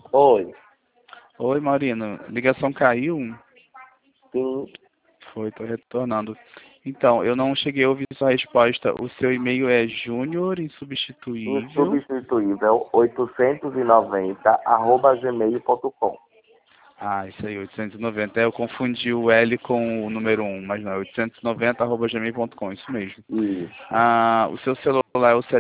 Oi. Oi, Maurino. Ligação caiu? Sim, Foi, tô retornando. Então, eu não cheguei a ouvir sua resposta. O seu e-mail é juniorinsubstituível. insubstituível 890 @gmail.com. Ah, isso aí, 890. Eu confundi o L com o número 1, mas não, é 890@gmail.com, isso mesmo. Isso, O seu celular é o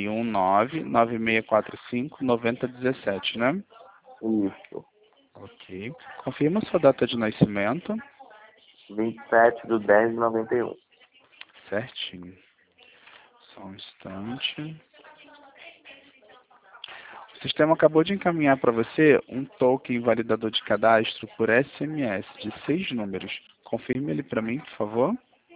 719-9645-9017, né? isso. Ok. Confirma sua data de nascimento. 27/10/91. Certinho. Só um instante. O sistema acabou de encaminhar para você um token validador de cadastro por SMS de 6 números. Confirme ele para mim, por favor.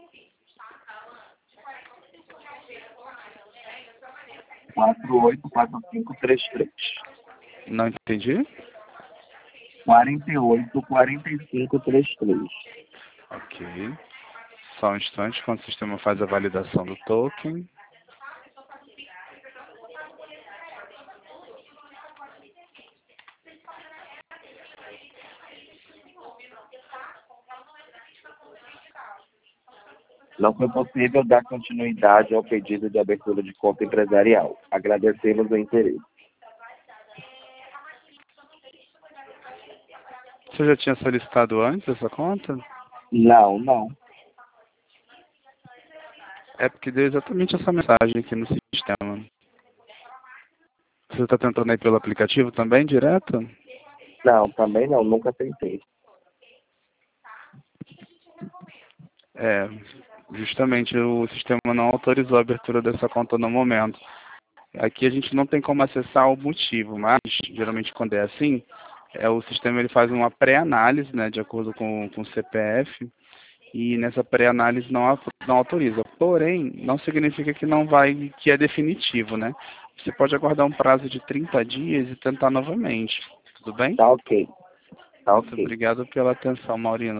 484533. Não entendi? 484533. Ok. Só um instante, quando o sistema faz a validação do token. Não foi possível dar continuidade ao pedido de abertura de conta empresarial. Agradecemos o interesse. Você já tinha solicitado antes essa conta? Não. É porque deu exatamente essa mensagem aqui no sistema. Você está tentando ir pelo aplicativo também, direto? Não, também não. Nunca tentei. É, justamente o sistema não autorizou a abertura dessa conta no momento. Aqui a gente não tem como acessar o motivo, mas geralmente quando é assim, o sistema ele faz uma pré-análise, né, de acordo com o CPF, e nessa pré-análise não autoriza. Porém, não significa que não vai, que é definitivo, né? Você pode aguardar um prazo de 30 dias e tentar novamente. Tudo bem? Tá ok. Tá Muito ok. obrigado pela atenção, Maurino.